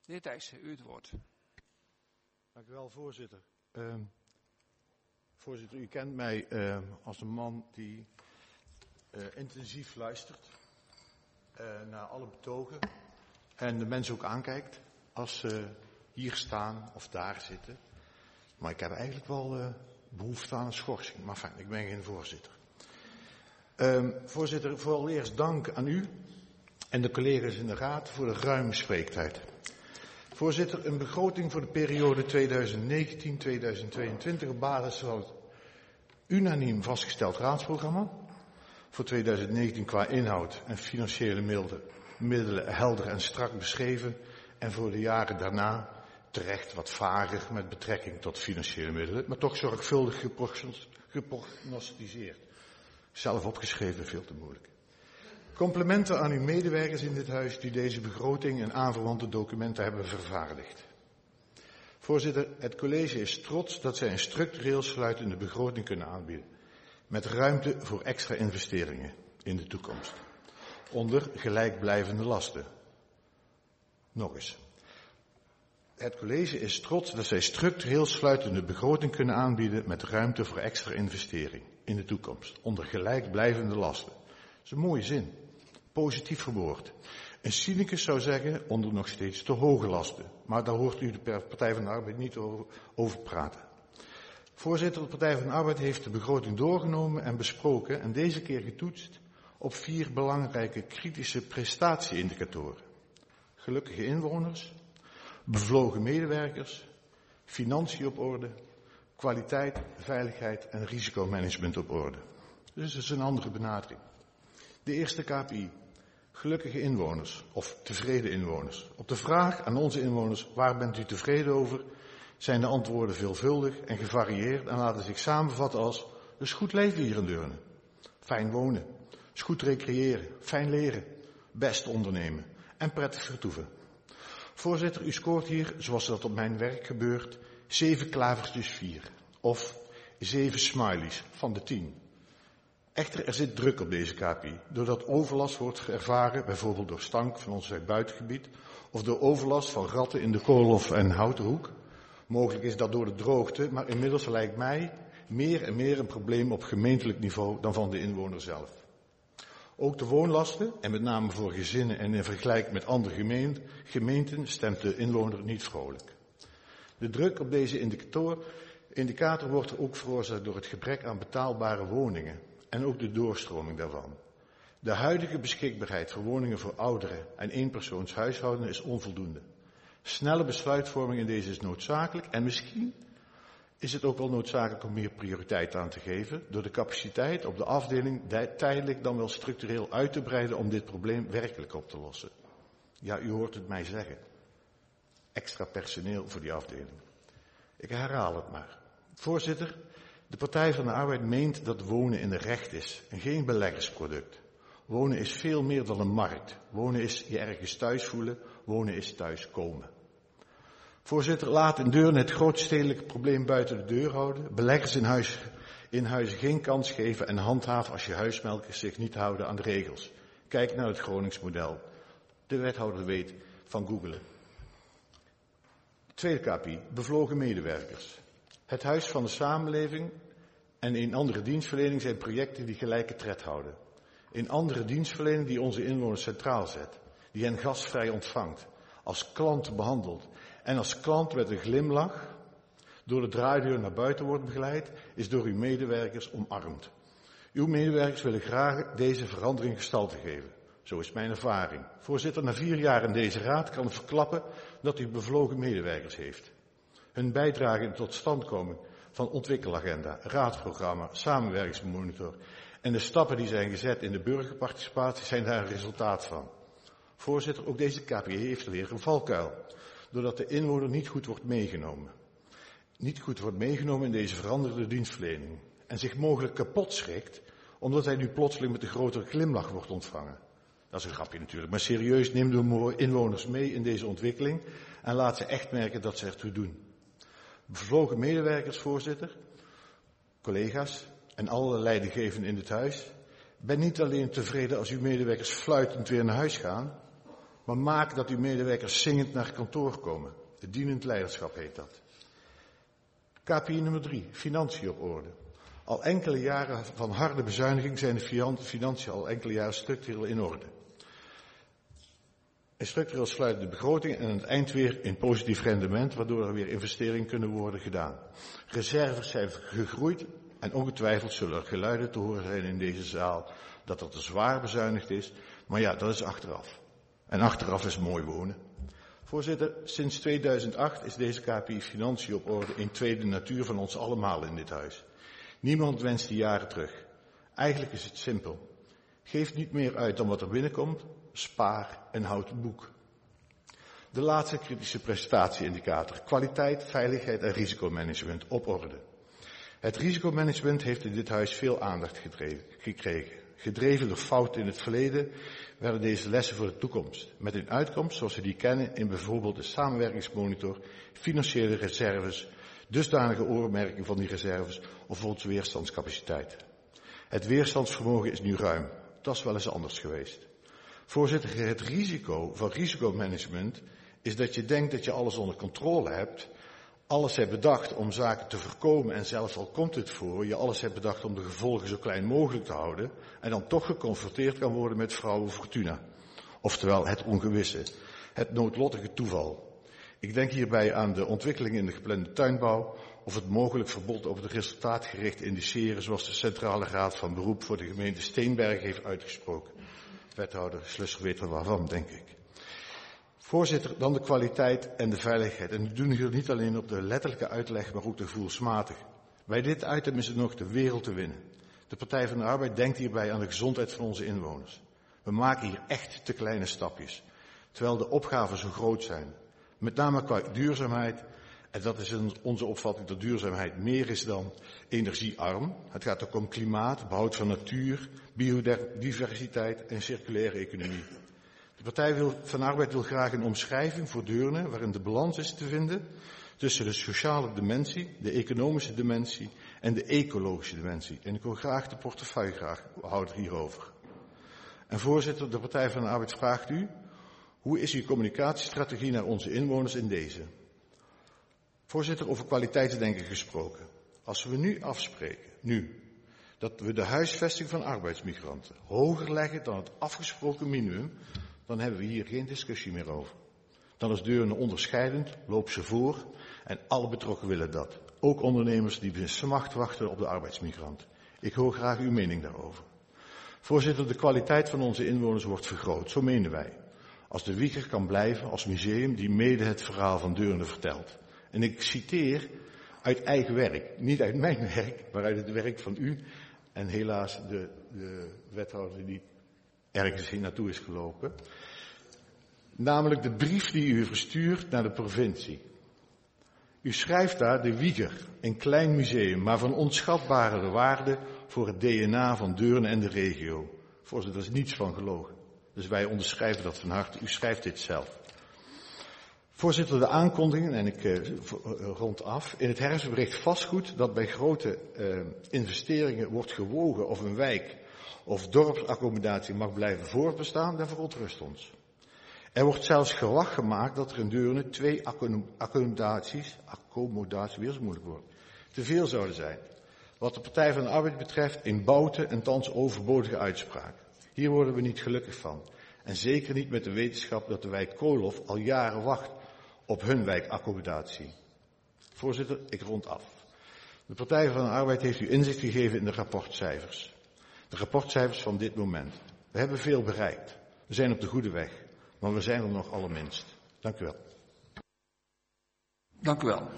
De heer Thijssen, u het woord. Dank u wel, voorzitter. Voorzitter, u kent mij als een man die intensief luistert naar alle betogen en de mensen ook aankijkt als ze hier staan of daar zitten. Maar ik heb eigenlijk wel behoefte aan een schorsing. Maar fijn, ik ben geen voorzitter. Voorzitter, vooral eerst dank aan u en de collega's in de raad voor de ruime spreektijd. Voorzitter, een begroting voor de periode 2019-2022 op basis van het unaniem vastgesteld raadsprogramma. Voor 2019 qua inhoud en financiële middelen helder en strak beschreven. En voor de jaren daarna terecht wat vager met betrekking tot financiële middelen. Maar toch zorgvuldig geprognosticeerd. Zelf opgeschreven, veel te moeilijk. Complimenten aan uw medewerkers in dit huis die deze begroting en aanverwante documenten hebben vervaardigd. Voorzitter, het college is trots dat zij een structureel sluitende begroting kunnen aanbieden. Met ruimte voor extra investeringen in de toekomst. Onder gelijkblijvende lasten. Nog eens. Het college is trots dat zij structureel sluitende begroting kunnen aanbieden met ruimte voor extra investering in de toekomst. Onder gelijkblijvende lasten. Dat is een mooie zin. Positief verwoord. Een cynicus zou zeggen onder nog steeds te hoge lasten. Maar daar hoort u de Partij van de Arbeid niet over praten. Voorzitter, de Partij van de Arbeid heeft de begroting doorgenomen en besproken en deze keer getoetst op 4 belangrijke kritische prestatieindicatoren. Gelukkige inwoners, bevlogen medewerkers, financiën op orde, kwaliteit, veiligheid en risicomanagement op orde. Dus dat is een andere benadering. De eerste KPI, gelukkige inwoners of tevreden inwoners. Op de vraag aan onze inwoners, waar bent u tevreden over, zijn de antwoorden veelvuldig en gevarieerd en laten zich samenvatten als, het is goed leven hier in Deurne. Fijn wonen, is goed recreëren, fijn leren, best ondernemen en prettig vertoeven. Voorzitter, u scoort hier, zoals dat op mijn werk gebeurt, 7 klavertjes 4 of 7 smileys van de 10. Echter, er zit druk op deze KPI, doordat overlast wordt ervaren, bijvoorbeeld door stank van ons buitengebied, of door overlast van ratten in de Koolhof en Houtenhoek. Mogelijk is dat door de droogte, maar inmiddels lijkt mij meer en meer een probleem op gemeentelijk niveau dan van de inwoner zelf. Ook de woonlasten, en met name voor gezinnen en in vergelijking met andere gemeenten, stemt de inwoner niet vrolijk. De druk op deze indicator wordt ook veroorzaakt door het gebrek aan betaalbare woningen en ook de doorstroming daarvan. De huidige beschikbaarheid voor woningen voor ouderen en eenpersoonshuishoudenen is onvoldoende. Snelle besluitvorming in deze is noodzakelijk en misschien is het ook wel noodzakelijk om meer prioriteit aan te geven door de capaciteit op de afdeling tijdelijk dan wel structureel uit te breiden om dit probleem werkelijk op te lossen. Ja, u hoort het mij zeggen. Extra personeel voor die afdeling. Ik herhaal het maar. Voorzitter, de Partij van de Arbeid meent dat wonen in de recht is en geen beleggersproduct. Wonen is veel meer dan een markt. Wonen is je ergens thuis voelen, wonen is thuiskomen. Voorzitter, laat in Deurne het grootstedelijke probleem buiten de deur houden. Beleggers in huizen geen kans geven en handhaven als je huismelkers zich niet houden aan de regels. Kijk naar het Gronings model. De wethouder weet van googelen. Tweede KPI, bevlogen medewerkers. Het Huis van de Samenleving en in andere dienstverlening zijn projecten die gelijke tred houden. In andere dienstverlening die onze inwoners centraal zet, die hen gastvrij ontvangt, als klant behandelt en als klant met een glimlach door de draaideur naar buiten wordt begeleid, is door uw medewerkers omarmd. Uw medewerkers willen graag deze verandering gestalte geven. Zo is mijn ervaring. Voorzitter, na 4 jaar in deze raad kan ik verklappen dat u bevlogen medewerkers heeft. Hun bijdrage in totstandkoming van ontwikkelagenda, raadsprogramma, samenwerkingsmonitor en de stappen die zijn gezet in de burgerparticipatie zijn daar een resultaat van. Voorzitter, ook deze KPI heeft weer een valkuil, doordat de inwoner niet goed wordt meegenomen. Niet goed wordt meegenomen in deze veranderde dienstverlening en zich mogelijk kapot schrikt, omdat hij nu plotseling met een grotere glimlach wordt ontvangen. Dat is een grapje natuurlijk, maar serieus, neem de inwoners mee in deze ontwikkeling en laat ze echt merken dat ze ertoe doen. Bevlogen medewerkers, voorzitter, collega's en alle leidinggevenden in dit huis, ben niet alleen tevreden als uw medewerkers fluitend weer naar huis gaan, Maar maak dat uw medewerkers zingend naar kantoor komen. Het dienend leiderschap heet dat. KPI nummer 3, financiën op orde. Al enkele jaren van harde bezuiniging zijn de financiën al enkele jaren structureel in orde. En structureel sluiten de begroting en aan het eind weer in positief rendement, waardoor er weer investeringen kunnen worden gedaan. Reserves zijn gegroeid en ongetwijfeld zullen er geluiden te horen zijn in deze zaal dat er te zwaar bezuinigd is. Maar ja, dat is achteraf. En achteraf is mooi wonen. Voorzitter, sinds 2008 is deze KPI financiën op orde in tweede natuur van ons allemaal in dit huis. Niemand wenst die jaren terug. Eigenlijk is het simpel. Geef niet meer uit dan wat er binnenkomt, spaar en houd het boek. De laatste kritische prestatieindicator. Kwaliteit, veiligheid en risicomanagement op orde. Het risicomanagement heeft in dit huis veel aandacht gekregen. Gedreven door fouten in het verleden werden deze lessen voor de toekomst. Met een uitkomst zoals we die kennen in bijvoorbeeld de samenwerkingsmonitor, financiële reserves, dusdanige oormerking van die reserves of onze weerstandscapaciteit. Het weerstandsvermogen is nu ruim. Dat is wel eens anders geweest. Voorzitter, het risico van risicomanagement is dat je denkt dat je alles onder controle hebt, alles hebt bedacht om zaken te voorkomen en zelfs al komt het voor, je alles hebt bedacht om de gevolgen zo klein mogelijk te houden en dan toch geconfronteerd kan worden met vrouwen fortuna. Oftewel het ongewisse, het noodlottige toeval. Ik denk hierbij aan de ontwikkeling in de geplande tuinbouw of het mogelijk verbod op het resultaatgericht indiceren zoals de Centrale Raad van Beroep voor de gemeente Steenbergen heeft uitgesproken. Wethouder Slusser weet wel waarvan, denk ik. Voorzitter, dan de kwaliteit en de veiligheid. En we doen hier niet alleen op de letterlijke uitleg, maar ook de gevoelsmatig. Bij dit item is het nog de wereld te winnen. De Partij van de Arbeid denkt hierbij aan de gezondheid van onze inwoners. We maken hier echt te kleine stapjes, terwijl de opgaven zo groot zijn. Met name qua duurzaamheid, en dat is onze opvatting dat duurzaamheid meer is dan energiearm. Het gaat ook om klimaat, behoud van natuur, biodiversiteit en circulaire economie. De Partij van de Arbeid wil graag een omschrijving voor Deurne waarin de balans is te vinden tussen de sociale dimensie, de economische dimensie en de ecologische dimensie. En ik wil graag de portefeuillehouder hierover. En voorzitter, de Partij van de Arbeid vraagt u, hoe is uw communicatiestrategie naar onze inwoners in deze? Voorzitter, over kwaliteitsdenken gesproken. Als we nu afspreken, dat we de huisvesting van arbeidsmigranten hoger leggen dan het afgesproken minimum, dan hebben we hier geen discussie meer over. Dan is Deurne onderscheidend, loopt ze voor en alle betrokken willen dat. Ook ondernemers die besmacht wachten op de arbeidsmigrant. Ik hoor graag uw mening daarover. Voorzitter, de kwaliteit van onze inwoners wordt vergroot, zo menen wij. Als de Wieger kan blijven als museum die mede het verhaal van Deurne vertelt. En ik citeer uit eigen werk, niet uit mijn werk, maar uit het werk van u en helaas de wethouder die ergens hier naartoe is gelopen. Namelijk de brief die u verstuurt naar de provincie. U schrijft daar de Wieger, een klein museum, maar van onschatbare waarde voor het DNA van Deurne en de regio. Voorzitter, er is niets van gelogen. Dus wij onderschrijven dat van harte. U schrijft dit zelf. Voorzitter, de aankondigingen, en ik rond af. In het herfstbericht vastgoed dat bij grote investeringen wordt gewogen of een wijk of dorpsaccommodatie mag blijven voortbestaan, dat verontrust ons. Er wordt zelfs gelach gemaakt dat er in Deurne 2 accommodaties, weer is een moeilijk woord, te veel zouden zijn. Wat de Partij van de Arbeid betreft een boute en thans overbodige uitspraak. Hier worden we niet gelukkig van. En zeker niet met de wetenschap dat de wijk Koolhof al jaren wacht op hun wijkaccommodatie. Voorzitter, ik rond af. De Partij van de Arbeid heeft u inzicht gegeven in de rapportcijfers. De rapportcijfers van dit moment. We hebben veel bereikt. We zijn op de goede weg. Maar we zijn er nog allerminst. Dank u wel. Dank u wel.